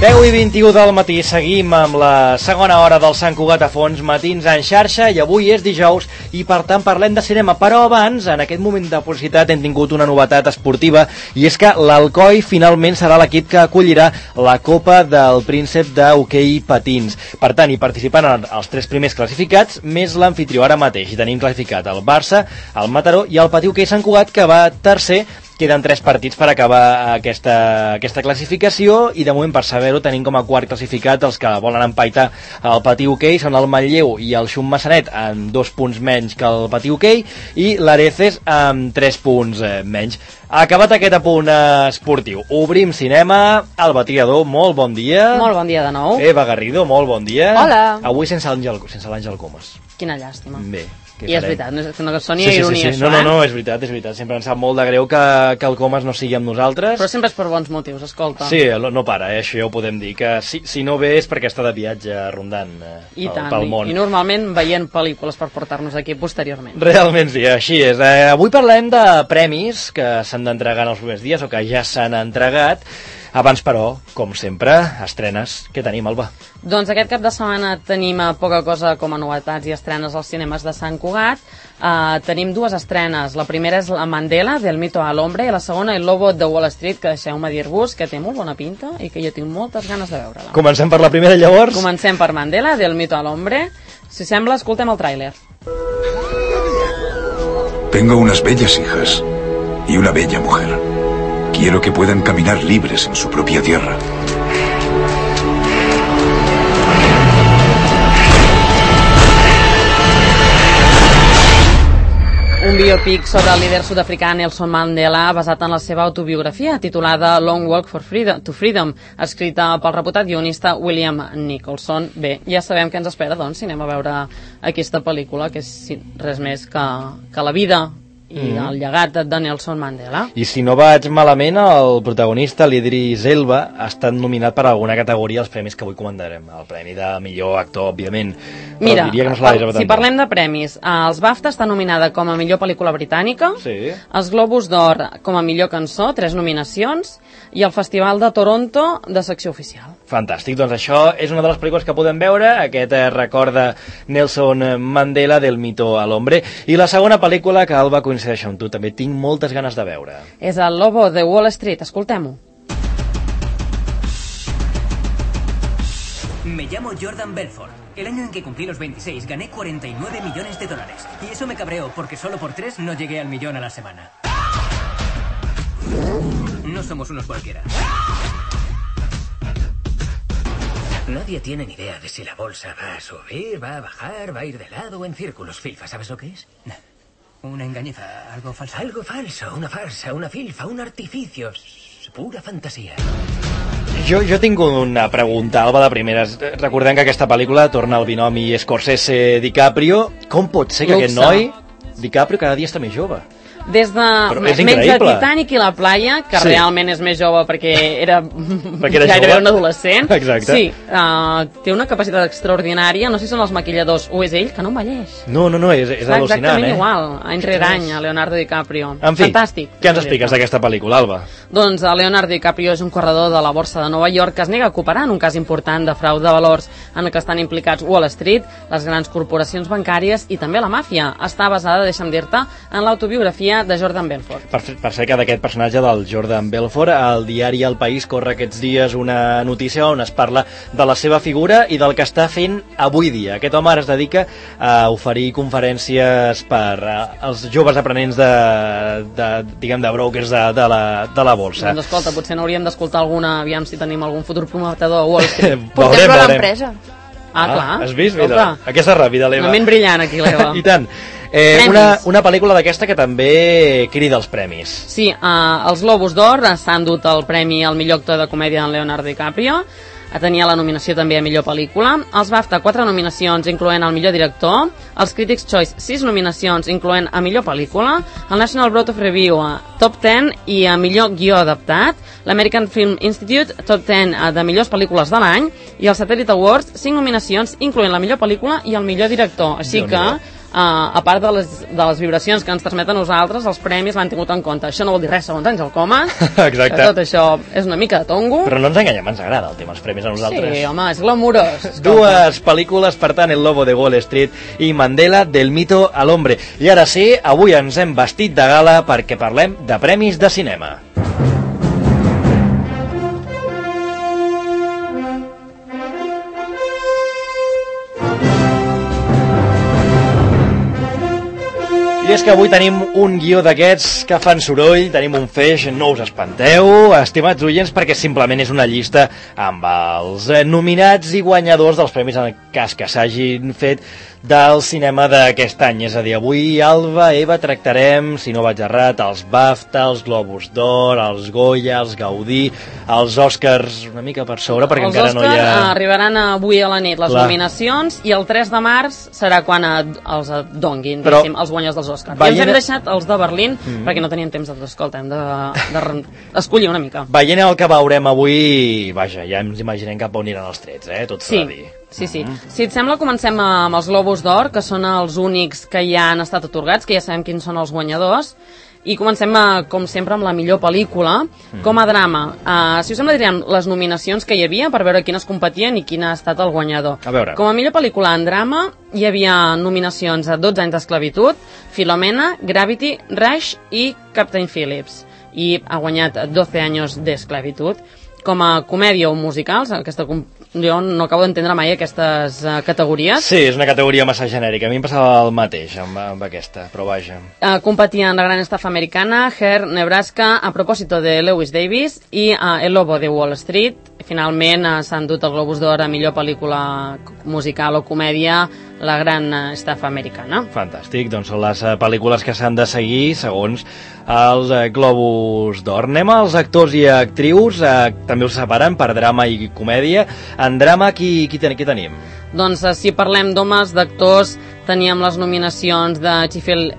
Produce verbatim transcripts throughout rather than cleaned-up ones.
deu i vint-i-u del matí, seguim amb la segona hora del Sant Cugat a fons, matins en xarxa, i avui és dijous i per tant parlem de cinema, però abans, en aquest moment de publicitat, hem tingut una novetat esportiva i és que l'Alcoi finalment serà l'equip que acollirà la Copa del Príncep d'Hoquei Patins. Per tant, hi participaran els tres primers classificats, més l'anfitrió ara mateix. I tenim classificat el Barça, el Mataró i el Patí Hoquei Sant Cugat, que va tercer. Queden tres partits per acabar aquesta, aquesta classificació i de moment, per saber-ho, tenim com a quart classificat els que volen empaitar el Patí Hoquei, són el Manlleu i el Xum Massanet amb dos punts menys que el Patí Hoquei i l'Areces amb tres punts eh, menys. Acabat aquest apunt esportiu, obrim cinema. Alba Triador, molt bon dia. Molt bon dia de nou. Eva Garrido, molt bon dia. Hola. Avui sense l'Àngel sense l'Àngel Comas. Quina llàstima. Bé. I és veritat, no és una cosa ni sí, sí, ironia, sí, sí. això, no, no, no, eh? és veritat, és veritat. Sempre ens sap molt de greu que, que el Comas no sigui amb nosaltres. Però sempre és per bons motius, escolta. Sí, no para, eh? Això ja ho podem dir, que si, si no ve és perquè està de viatge rondant eh, I pel, tant, pel món. I, i normalment veient pel·lícules per portar-nos aquí posteriorment. Realment sí, així és. Eh, avui parlem de premis que s'han d'entregar en els primers dies o que ja s'han entregat. Abans, però, com sempre, estrenes. Què tenim, Alba? Doncs aquest cap de setmana tenim poca cosa com a novetats i estrenes als cinemes de Sant Cugat. Uh, tenim dues estrenes. La primera és la Mandela, del mito a l'hombre, i la segona El lobo de Wall Street, que deixeu-me dir-vos que té molt bona pinta i que jo tinc moltes ganes de veure-la. Comencem per la primera, llavors? Comencem per Mandela, del mito a l'hombre. Si sembla, escoltem el tràiler. Tengo unas bellas hijas y una bella mujer. Quiero que puedan caminar libres en su propia tierra. Un biopic sobre el líder sud-africà Nelson Mandela basat en la seva autobiografia titulada Long Walk for Freedom, to Freedom, escrita pel reputat guionista William Nicholson. Bé, ja sabem què ens espera, doncs, si anem a veure aquesta pel·lícula, que és res més que, que la vida i mm. el llegat de Nelson Mandela. I si no vaig malament, el protagonista, l'Idris Elba, ha estat nominat per alguna categoria als premis que avui comentarem. El premi de millor actor, òbviament. Mira, diria que no se si parlem de premis, els BAFTA està nominada com a millor pel·lícula britànica, sí. Els Globus d'Or com a millor cançó, tres nominacions, i el Festival de Toronto de secció oficial. Fantàstic, doncs això és una de les pel·lícules que podem veure, aquest eh, record de Nelson Mandela, del mito a l'hombre, i la segona pel·lícula que Alba coincideix amb tu, també tinc moltes ganes de veure. És El lobo de Wall Street, escoltem-ho. Me llamo Jordan Belfort. El año en que cumplí los veintiséis gané cuarenta y nueve millones de dólares. Y eso me cabreó porque solo por tres no llegué al millón a la semana. No somos unos cualquiera. Nadie tiene ni idea de si la bolsa va a subir, va a bajar, va a ir de lado o en círculos. Filfa, ¿sabes lo que es? No. Una engañifa, algo falso. Algo falso, una farsa, una filfa, un artificio. Pura fantasía. Jo, jo tinc una pregunta, Alba, de primeres. Recordem que aquesta pel·lícula torna al binomi Scorsese-DiCaprio. Com pot ser que aquest noi, DiCaprio, cada dia està més jove? Des de menys de Titanic i la playa, que sí. Realment és més jove perquè era, perquè era gairebé un adolescent. Exacte. Sí, uh, té una capacitat extraordinària. No sé si són els maquilladors o és ell, que no envelleix. No, no, no, és, és al·lucinant, exactament eh? igual, any rere any, a Leonardo DiCaprio. En fi, fantàstic. Què ens expliques d'aquesta pel·lícula, Alba? Doncs Leonardo DiCaprio és un corredor de la borsa de Nova York que es nega a cooperar en un cas important de frau de valors en el que estan implicats Wall Street, les grans corporacions bancàries i també la màfia. Està basada, deixa'm dir-te, en l'autobiografia de Jordan Belfort. Per, per ser que d'aquest personatge del Jordan Belfort, al diari El País corre aquests dies una notícia on es parla de la seva figura i del que està fent avui dia. Aquest home ara es dedica a oferir conferències per als joves aprenents de, de, diguem, de brokers de, de, la, de la borsa. Doncs escolta, potser n'hauríem d'escoltar alguna, aviam si tenim algun futur prometedor a Wall Street. Portem a l'empresa. Ah, clar. Ah, has vist? Mira, aquesta ràpida, l'Eva. Una ment brillant aquí, l'Eva. I tant. Eh, una, una pel·lícula d'aquesta que també crida els premis. Sí, uh, els Globus d'Or s'han dut el premi al millor actor de comèdia en Leonardo DiCaprio. Tenia la nominació també a millor pel·lícula. Els BAFTA, quatre nominacions, incloent el millor director. Els Critics' Choice, sis nominacions, incloent a millor pel·lícula. El National Board of Review, top ten i a millor guió adaptat. L'American Film Institute, top ten de millors pel·lícules de l'any. I el Satellite Awards, cinc nominacions, incloent la millor pel·lícula i el millor director. Així que Uh, a part de les, de les vibracions que ens transmeten nosaltres, els premis l'han tingut en compte. Això no vol dir res segons Àngel Coma. Exacte. Tot això és una mica de tongo. Però no ens enganyem, ens agrada el tema, els premis a nosaltres. Sí, home, és glamurós. Dues pel·lícules, per tant, El Lobo de Wall Street i Mandela, del mito a l'hombre. I ara sí, avui ens hem vestit de gala perquè parlem de premis de cinema. I és que avui tenim un guió d'aquests que fan soroll, tenim un feix, no us espanteu, estimats oients, perquè simplement és una llista amb els nominats i guanyadors dels premis en el cas que s'hagin fet del cinema d'aquest any. És a dir, avui, Alba, Eva, tractarem, si no vaig errat, els BAFTA, els Globus d'Or, els Goya, els Gaudí, els Oscars una mica per sobre, perquè els encara Oscar no hi ha... arribaran avui a la nit les Clar. nominacions i el tres de març serà quan a, els donguin, Però... els guanyadors dels Oscars. Veient... I ens hem deixat els de Berlín Mm. perquè no teníem temps de escolta, hem de, de, de escollir una mica. Veient el que veurem avui, vaja, ja ens imaginem cap on aniran els trets, eh? Tot s'ha Sí, de dir. sí, sí. Si et sembla, comencem amb els Globus d'Or, que són els únics que ja han estat atorgats, que ja sabem quins són els guanyadors. I comencem, a, com sempre, amb la millor pel·lícula. Com a drama, uh, si us sembla, diríem les nominacions que hi havia per veure quines competien i quin ha estat el guanyador. A veure. Com a millor pel·lícula en drama, hi havia nominacions a dotze anys d'esclavitud, Filomena, Gravity, Rush i Captain Phillips. I ha guanyat dotze anys d'esclavitud. Com a comèdia o musicals, aquesta, jo no acabo d'entendre mai aquestes uh, categories. Sí, és una categoria massa genèrica. A mi em passava el mateix amb, amb aquesta, però vaja. Uh, competien la gran estafa americana, Her, Nebraska, A propòsito de Lewis Davis i uh, El Lobo de Wall Street. Finalment uh, s'han dut el Globus d'Or a millor pel·lícula musical o comèdia, la gran uh, estafa americana. Fantàstic, doncs són les uh, pel·lícules que s'han de seguir segons els uh, Globus d'Or. Anem als actors i actrius, uh, també us separen per drama i comèdia. En drama, qui, qui, ten, qui tenim? Doncs uh, si parlem d'homes, d'actors, teníem les nominacions de Chiwetel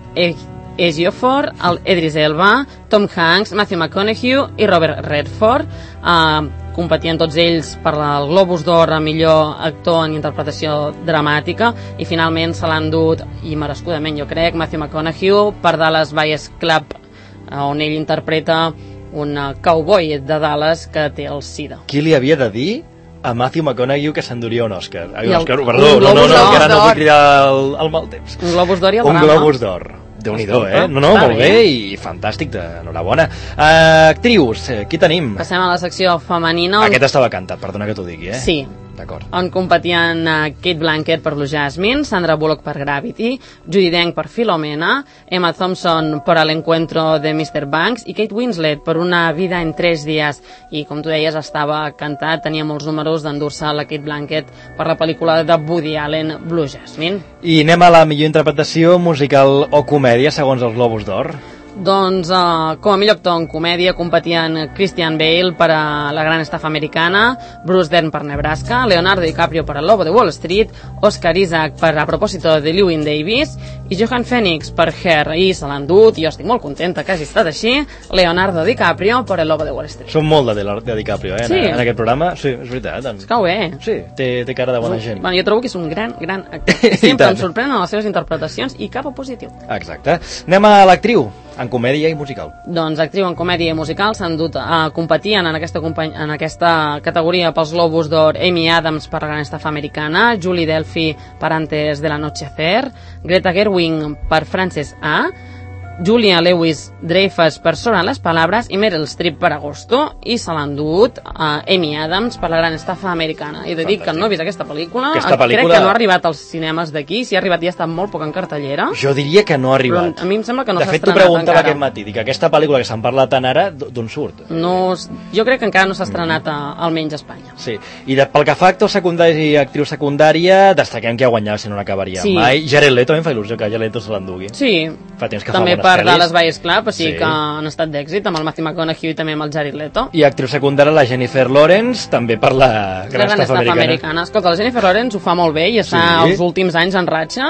Ejiofor, el Idris Elba, Tom Hanks, Matthew McConaughey i Robert Redford. Uh, competien tots ells per el Globus d'Or a millor actor en interpretació dramàtica i finalment se l'han dut, i merescudament jo crec, Matthew McConaughey per Dallas Buyers Club, on ell interpreta un cowboy de Dallas que té el SIDA. Qui li havia de dir a Matthew McConaughey que s'enduria un Òscar? Ai, un el- Òscar, un perdó, no, no, no, Globus que ara no d'Or. vull cridar el, el mal temps. Un Globus d'Or i el Un drama. Globus d'Or. Déu-n'hi-do, eh? Escolta, No, no, està molt bé. bé. I fantàstic, enhorabona. Uh, actrius, eh, qui tenim? Passem a la secció femenina. on- Aquest estava cantat, perdona que t'ho digui, eh? Sí. D'acord. On competien uh, Kate Blanchett per Blue Jasmine, Sandra Bullock per Gravity, Judi Dench per Filomena, Emma Thompson per El encuentro de mister Banks i Kate Winslet per Una vida en tres dies. I com tu deies, estava cantat, tenia molts números d'endur-se la Kate Blanchett per la pel·lícula de Woody Allen, Blue Jasmine. I anem a la millor interpretació musical o comèdia segons els Globus d'Or. Doncs, uh, com a millor actor en comèdia competien Christian Bale per a La gran estafa americana, Bruce Dern per Nebraska, Leonardo DiCaprio per El Lobo de Wall Street, Oscar Isaac per A propòsito de Llewyn Davis i Joaquin Phoenix per Her. I se l'han dut, i jo estic molt contenta que hagi estat així, Leonardo DiCaprio per El Lobo de Wall Street. Som molt de, de DiCaprio, eh? Sí. En, en aquest programa. Sí, és veritat. Doncs. Cau bé. Sí, té, té cara de bona gent. Bueno, jo trobo que és un gran, gran actor. I Sempre tant. em sorprenen les seves interpretacions i cap a positiu. Exacte. Anem a l'actriu, en comèdia i musical. Doncs actriu en comèdia i musical s'han dut a competir en aquesta, company- en aquesta categoria pels Globus d'Or Amy Adams per La gran estafa americana, Julie Delphi per Antes del anochecer, Greta Gerwig per Frances A, Julia Lewis Dreyfus per Sobre les palabras i Meryl Streep per Agosto, i se l'han dut a Amy Adams per La gran estafa americana. I he de dir que no he vist aquesta pel·lícula, Aquesta crec pel·lícula- que no ha arribat als cinemes d'aquí, si ha arribat ja està molt poc en cartellera. Jo diria que no ha arribat. Però a mi em sembla que no de s'ha fet, t'ho estrenat preguntava encara. aquest matí. Dic, aquesta pel·lícula que s'han parlat tant ara, d'on surt? No, jo crec que encara no s'ha estrenat a, almenys a Espanya. Sí, i de, pel que fa a actor secundari i actriu secundària, destaquem que ha guanyat, si no n'acabaria Sí. mai. Jared Leto, a mi em fa il·lusió que Jared Leto se l'endugui. Sí, Fa temps que també fa per bones Dallas pel·lis. Buyers Club, o sigui Sí. que han estat d'èxit amb el Matthew McConaughey i també amb el Jared Leto. I actriu secundària, la Jennifer Lawrence, també per la La gran estafa americana. Escolta, la Jennifer Lawrence ho fa molt bé i està Sí. els últims anys en ratxa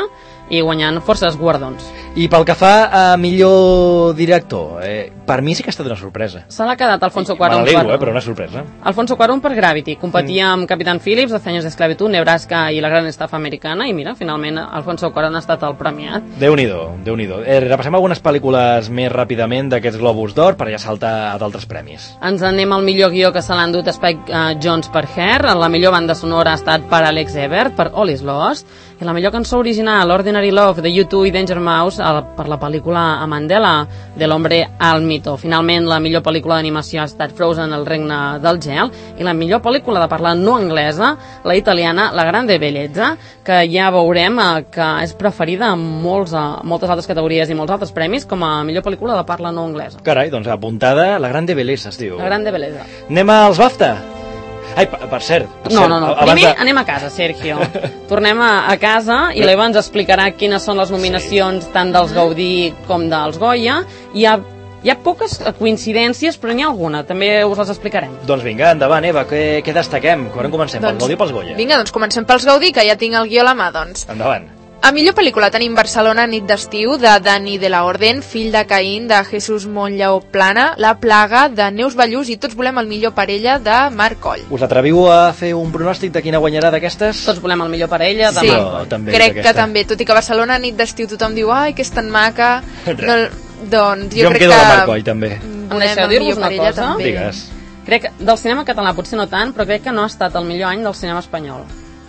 i guanyant forces guardons. I pel que fa a millor director, eh, per mi sí que ha estat una sorpresa. Se l'ha quedat Alfonso Cuarón. Me n'alegro, eh, però una sorpresa. Alfonso Cuarón per Gravity. Competia mm. amb Capitán Phillips, Doce años de esclavitud, Nebraska i La gran estafa americana, i mira, finalment Alfonso Cuarón ha estat el premiat. Déu-n'hi-do, Déu-n'hi-do. Eh, repassem algunes pel·lícules més ràpidament d'aquests Globus d'Or per ja saltar a d'altres premis. Ens anem al millor guió que se l'ha endut Spike uh, Jonze per Hair, la millor banda sonora ha estat per Alex Ebert, per All is Lost, i la millor cançó original, Ordinary Love, de U dos i Danger Mouse, el, per la pel·lícula A Mandela, de l'Hombre al Mito. Finalment, la millor pel·lícula d'animació ha estat Frozen, el regne del gel, i la millor pel·lícula de parla no anglesa, la italiana La grande bellezza, que ja veurem eh, que és preferida en molts, eh, moltes altres categories i molts altres premis com a millor pel·lícula de parla no anglesa. Carai, doncs apuntada La grande bellesa, es diu. La grande bellezza. Anem als BAFTA. Ai, per, per cert... Per no, cert, no, no, primer de... anem a casa, Sergio. Tornem a, a casa i l'Eva ens explicarà quines són les nominacions sí. tant dels Gaudí com dels Goya. Hi ha, hi ha poques coincidències, però n'hi ha alguna, també us les explicarem. Doncs vinga, endavant, Eva, què, què destaquem? Quan comencem, doncs, pels Gaudí o pels Goya? Vinga, doncs comencem pels Gaudí, que ja tinc el guió a la mà, doncs. Endavant. A millor pel·lícula tenim Barcelona, nit d'estiu, de Dani de la Orden, Fill de Caín, de Jesús Montlleó Plana, La plaga, de Neus Ballús i Tots volem el millor parella, de Marc Coll. Us atreviu a fer un pronòstic de quina guanyarà d'aquestes? Tots volem el millor parella, de sí, Marc Coll. També crec que també, tot i que Barcelona, nit d'estiu, tothom diu, ai, que és tan maca, no, doncs jo, jo crec em quedo que... de Marc Coll, també. Em deixeu dir-vos una cosa? També. Digues. Crec que del cinema català potser no tant, però crec que no ha estat el millor any del cinema espanyol.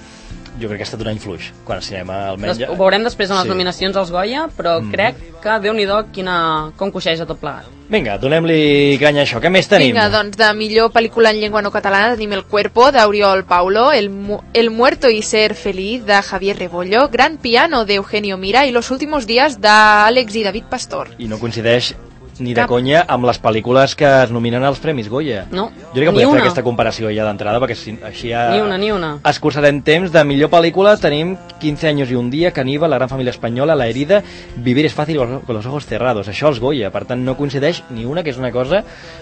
Jo crec que ha estat un any fluix, quan el cinema almenys... Des, ho veurem després en les sí. nominacions als Goya, però mm. crec que, Déu-n'hi-do, quina... com coixeja tot plegat. Vinga, donem-li canya a això. Què més tenim? Vinga, doncs de millor pel·lícula en llengua no catalana tenim El cuerpo, d'Oriol Paulo, El, mu El muerto y ser feliz, de Javier Rebollo, Gran piano, de Eugenio Mira, i Los últimos días, d'Àlex i David Pastor. I no coincideix ni de conya amb les pel·lícules que es nominen als Premis Goya. No, jo crec que podem fer aquesta comparació ja d'entrada, perquè si, així ja... Ni una, ni una. Escurçarem temps. De millor pel·lícula tenim quince años y un día, Caníbal, La gran familia española, La herida, Vivir es fácil con los ojos cerrados. Això els Goya, per tant no coincideix ni una, que és una cosa...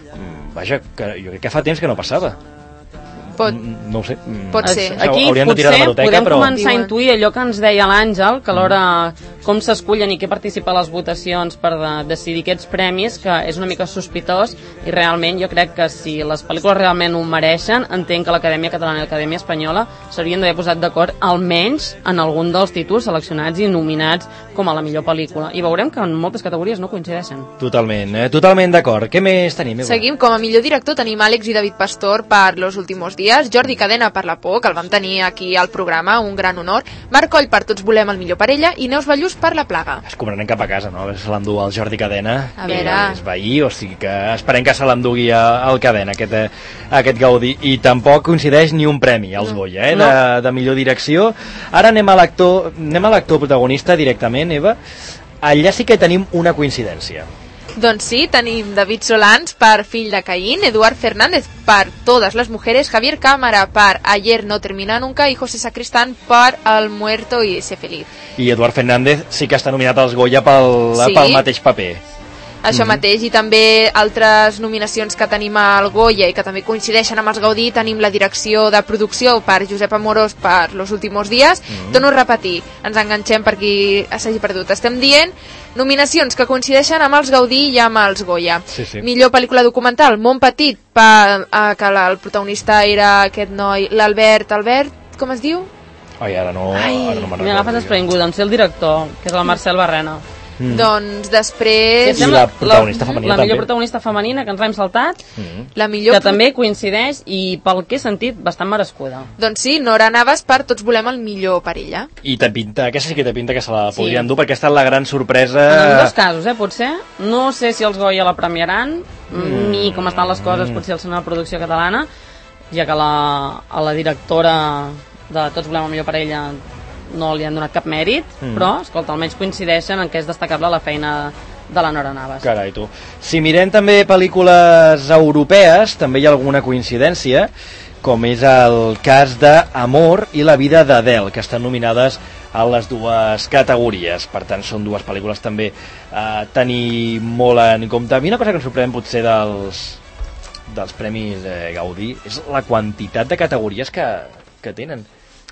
Vaja, que jo crec que fa temps que no passava. Pot, no ho sé. Pot ser. Aquí hauríem de tirar potser la podem però... començar a intuir allò que ens deia l'Àngel, que alhora com s'escullen i què participa a les votacions per de, decidir aquests premis, que és una mica sospitós, i realment jo crec que si les pel·lícules realment ho mereixen, entenc que l'Acadèmia Catalana i l'Acadèmia Espanyola s'haurien d'haver posat d'acord almenys en algun dels títols seleccionats i nominats com a la millor pel·lícula. I veurem que en moltes categories no coincideixen. Totalment, eh? Totalment d'acord. Què més tenim? Eva? Seguim. Com a millor director tenim Àlex i David Pastor per Los últimos días, Jordi Cadena per La por, que el vam tenir aquí al programa, un gran honor, Marc Coll per Tots volem el millor parella i Neus Ballús per La plaga. Es cobraran cap a casa, no? A veure si se l'endú el Jordi Cadena. A veure... És veí, o sigui que esperem que se l'endugui al Cadena, aquest, aquest Gaudí. I tampoc coincideix ni un premi als no. Goya, eh? No. De, de millor direcció. Ara anem a l'actor anem a l'actor protagonista directament, Eva. Allà sí que tenim una coincidència. Doncs sí, tenim David Solans per Fill de Caín, Eduard Fernández per Todas las mujeres, Javier Cámara per Ayer no termina nunca i José Sacristán per El muerto y ser feliz. I Eduard Fernández sí que està nominat als Goya pel, sí. pel mateix paper. Això mm-hmm. mateix, i també altres nominacions que tenim al Goya i que també coincideixen amb els Gaudí, tenim la direcció de producció per Josep Amorós per Los últimos días. Mm-hmm. Torno a repetir, ens enganxem per qui s'hagi perdut. Estem dient nominacions que coincideixen amb els Gaudí i amb els Goya. Sí, sí. Millor pel·lícula documental, Mont Petit, per, eh, que la, el protagonista era aquest noi, l'Albert, Albert, com es diu? Ai, ara no, Ai. ara no me'n M'hi agafes desprevingut, em sé el director, que és el Marcel Barrena. Mm. Doncs després... I la protagonista femenina la, la també. millor protagonista femenina, que ens l'hem saltat, mm. la millor... que també coincideix, i pel que he sentit, bastant merescuda. Doncs sí, Nora Navas per Tots volem el millor per ella. I te pinta, aquesta sí que te pinta que se la Sí. podrien dur, perquè ha estat la gran sorpresa... En dos casos, eh, potser. No sé si els Goya la premiaran, mm. ni com estan les coses, potser el cinema de producció catalana, ja que la, a la directora de Tots volem el millor per ella no li han donat cap mèrit, mm. però, escolta, almenys coincideixen en què és destacable la feina de la Nora Navas. Carai, tu. Si mirem també pel·lícules europees, també hi ha alguna coincidència, com és el cas d'Amor i la vida d'Adele, que estan nominades a les dues categories. Per tant, són dues pel·lícules també a tenir molt en compte. A mi una cosa que em sorprèn potser dels, dels Premis eh, Gaudí és la quantitat de categories que, que tenen.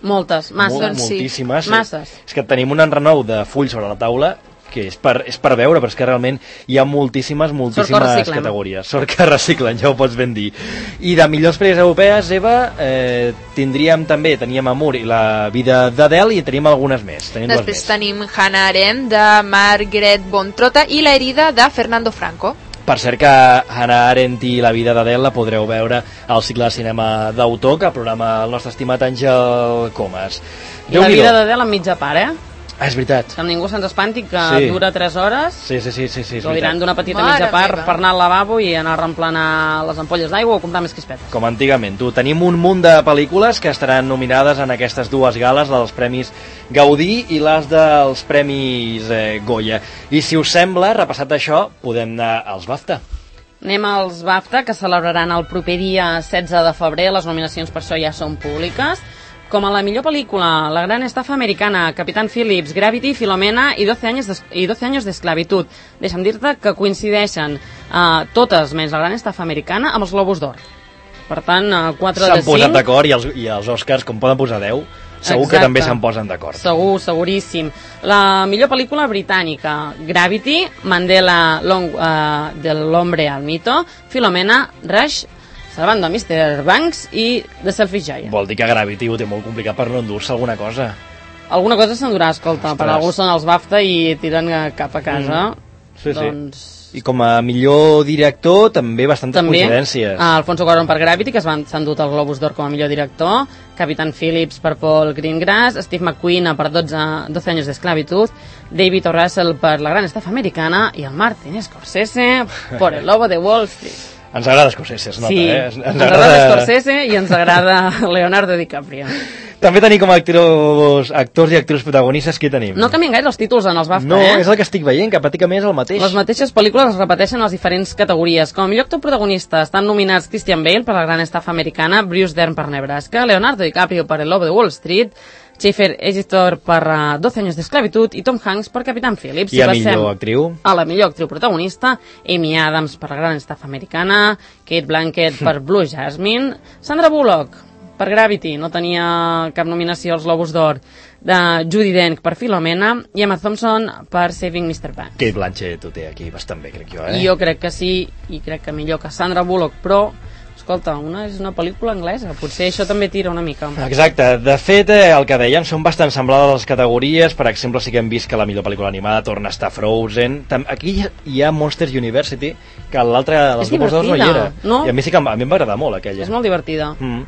Moltes, masses. Molt, moltíssimes. Masses. És que tenim un enrenou de fulls sobre la taula que és per, és per veure, però és que realment hi ha moltíssimes, moltíssimes categories. Sort que reciclen, ja ho pots ben dir. I de millors pel·lis europees, Eva, eh, tindríem també, teníem Amour i la vida d'Adele i tenim algunes més. Tenim Després més. tenim Hannah Arendt de Margaret von Trotta i La herida de Fernando Franco. Per cert que Hannah Arendt i la vida d'Adele la podreu veure al cicle de cinema d'autor que programa el nostre estimat Àngel Comas. I la vida d'Adele en mitja part, eh? Ah, és veritat. Que ningú se'ns espanti, que Sí. dura tres hores. Sí, sí, sí, sí, sí és Ho diran veritat. d'una petita Mare mitja part meva. per anar al lavabo i anar a reemplenar les ampolles d'aigua o comprar més crispetes. Com antigament. Tu, tenim un munt de pel·lícules que estaran nominades en aquestes dues gales dels Premis Gaudí i les dels Premis eh, Goya. I si us sembla, repassat això, podem anar als BAFTA. Anem als BAFTA, que celebraran el proper dia setze de febrer. Les nominacions per això ja són públiques. Com a la millor pel·lícula, La gran estafa americana, Capitán Phillips, Gravity, Filomena i doce años de, i doce años d'esclavitud. Deixa'm dir-te que coincideixen eh, totes, menys La gran estafa americana, amb els Globus d'Or. Per tant, eh, quatre de S'han posat cinc. d'acord i, els, i els Oscars, com poden posar deu, segur Exacte. que també se'n posen d'acord. Segur, seguríssim. La millor pel·lícula britànica, Gravity, Mandela Long, uh, de l'Hombre al Mito, Filomena, Rush, Salvando a mister Banks i The Selfish Giant. Vol dir que Gravity ho té molt complicat per no endur-se alguna cosa. Alguna cosa s'endurà, escolta, Ostres. per algú són els BAFTA i tiren eh, cap a casa. Mm. Sí, sí. Doncs... I com a millor director, també bastantes També, coincidències. uh, Alfonso Cuarón per Gravity, que es van- s'ha endut el Globus d'Or com a millor director, Capitán Phillips per Paul Greengrass, Steve McQueen per doce, doce años d'esclavitud, David O. Russell per La gran estafa americana i el Martin Scorsese por El lobo de Wall Street. Ens agrada Scorsese, es nota, Sí, eh? ens, ens agrada Scorsese i ens agrada Leonardo DiCaprio. També tenim com a actors, actors i actrius protagonistes, qui tenim? No canvien gaire els títols en els BAFTA, No, eh? és el que estic veient, que pràcticament és el mateix. Les mateixes pel·lícules es repeteixen en les diferents categories. Com a millor actor protagonista estan nominats Christian Bale per La gran estafa americana, Bruce Dern per Nebraska, Leonardo DiCaprio per El lobo de Wall Street, Schaefer Edgitor per uh, doce años d'esclavitud i Tom Hanks per Capitán Phillips. I a passem millor actriu? a la millor actriu protagonista, Amy Adams per La gran estafa americana, Kate Blanchett per Blue Jasmine, Sandra Bullock per Gravity, no tenia cap nominació als Globus d'Or, de Judi Dench per Filomena i Emma Thompson per Saving mister Banks. Kate Blanchett ho té aquí bastant bé, crec jo, eh? I jo crec que sí, i crec que millor que Sandra Bullock, però, escolta, una és una pel·lícula anglesa, potser això també tira una mica. Exacte, de fet, eh, el que dèiem, són bastant semblades les categories. Per exemple, sí que hem vist que la millor pel·lícula animada torna a estar Frozen. Tam Aquí hi ha Monsters University, que l'altre, les És Globus d'Or no hi divertida, era. no? I a mi sí que em- a mi em va agradar molt aquella. És molt divertida. Mm.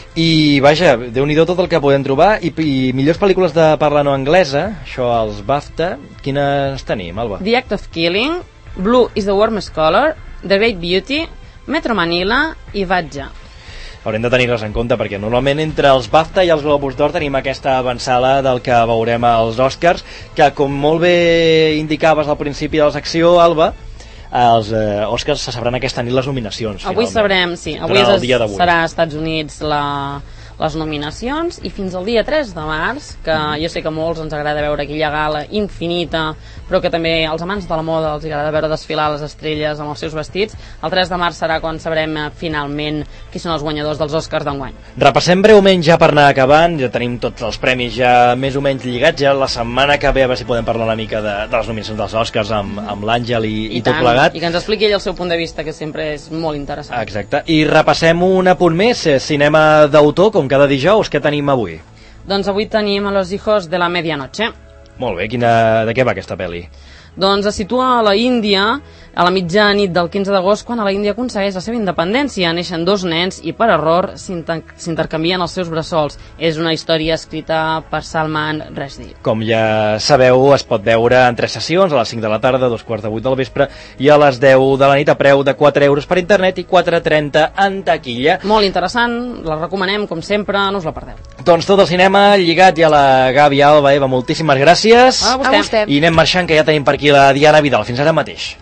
I vaja, déu-n'hi-do tot el que podem trobar. I, I millors pel·lícules de parla no anglesa, això als BAFTA, quines tenim, Alba? The Act of Killing, Blue is the Warmest Color, The Great Beauty, Metro Manila i Vatja. Haurem de tenir-les en compte perquè normalment entre els BAFTA i els Globus d'Or tenim aquesta avançada del que veurem als Oscars, que com molt bé indicaves al principi de la secció, Alba, els eh, Oscars se sabran aquesta nit les nominacions. Avui finalment. sabrem, sí, avui Durant el es, dia d'avui. serà als Estats Units la, les nominacions i fins al dia tres de març, que jo sé que a molts ens agrada veure aquella gala infinita, però que també als amants de la moda els agrada veure desfilar les estrelles amb els seus vestits, el tres de març serà quan sabrem eh, finalment qui són els guanyadors dels Oscars d'enguany. Repassem breument ja per anar acabant, ja tenim tots els premis ja més o menys lligats, ja la setmana que ve a veure si podem parlar una mica de, de les nominacions dels Oscars amb, amb l'Àngel i, i, i tot tant, plegat. I que ens expliqui ell el seu punt de vista, que sempre és molt interessant. Exacte, i repassem un apunt més, eh, cinema d'autor, com cada dijous, què tenim avui? Doncs avui tenim a Los hijos de la medianoche. Molt bé, quina, de què va aquesta pel·li? Doncs es situa a la Índia, a la mitjanit del quinze d'agost, quan a la Índia aconsegueix la seva independència. Neixen dos nens i, per error, s'inter s'intercanvien els seus bressols. És una història escrita per Salman Rushdie. Com ja sabeu, es pot veure en tres sessions, a les cinc de la tarda, a dos quarts de vuit del vespre i a les deu de la nit a preu de quatre euros per internet i quatre trenta en taquilla. Molt interessant, la recomanem, com sempre, no us la perdeu. Doncs tot el cinema lligat ja a la Gavi Alba, Eva, moltíssimes gràcies. A vostè. A vostè. I anem marxant, que ja tenim per aquí la Diana Vidal. Fins ara mateix.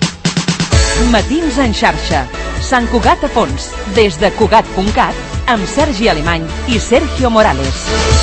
Matins en xarxa. Sant Cugat a fons. Des de Cugat punt cat amb Sergi Alemany i Sergio Morales.